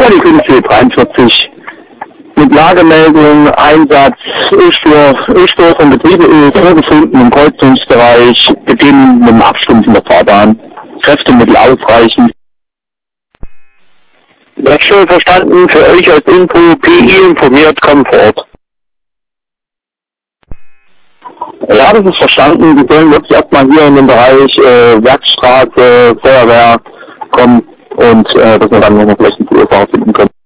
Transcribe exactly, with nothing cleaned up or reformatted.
die fünf vier dreiundvierzig mit Lagemeldung, Einsatz, Ölstoff, Ölstoff und Betriebe vorgefunden im Kreuzungsbereich, beginnen mit dem Abstumpfen der Fahrbahn. Kräftemittel ausreichend. Das schon verstanden, für euch als Info, P I informiert, Komfort. Ja, das ist verstanden. Wir sollen wirklich erstmal hier in den Bereich äh, Werkstraße, Feuerwehr kommen und äh, dass wir dann noch vielleicht einen Verursacher finden können.